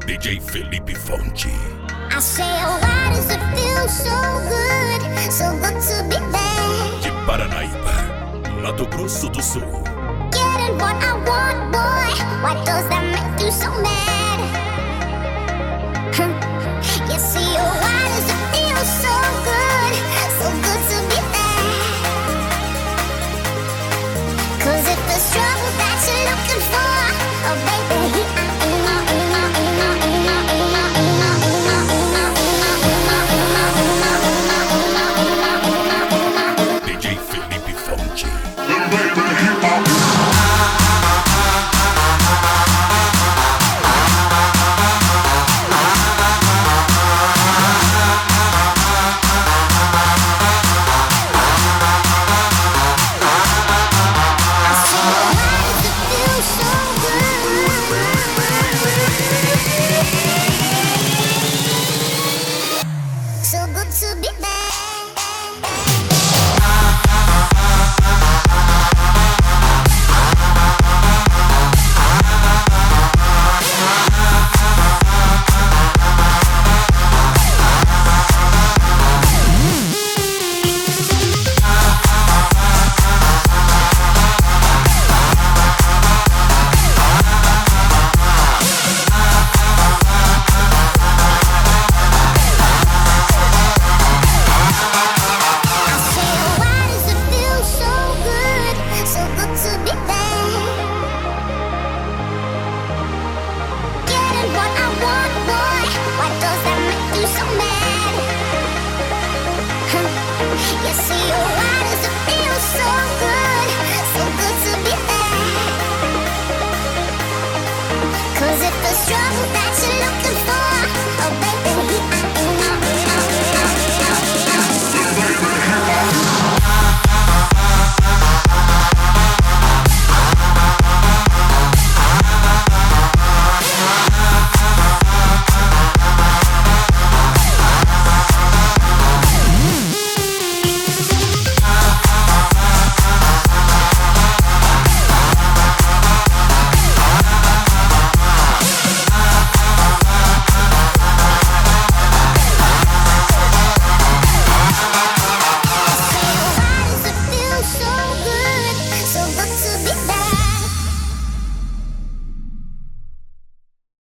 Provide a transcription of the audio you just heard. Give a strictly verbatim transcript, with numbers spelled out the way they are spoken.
D J Felipe Fonte. I say, oh, why does it feel so good, so good to be there? De Paranaíba, Mato Grosso do Sul. Getting what I want, boy, why does that make you so mad? You see, oh, why does it feel so good, so good to be there? Cause if there's trouble that you're looking for, oh baby, here I am. D J Felipe Fonte. Then baby, here I am.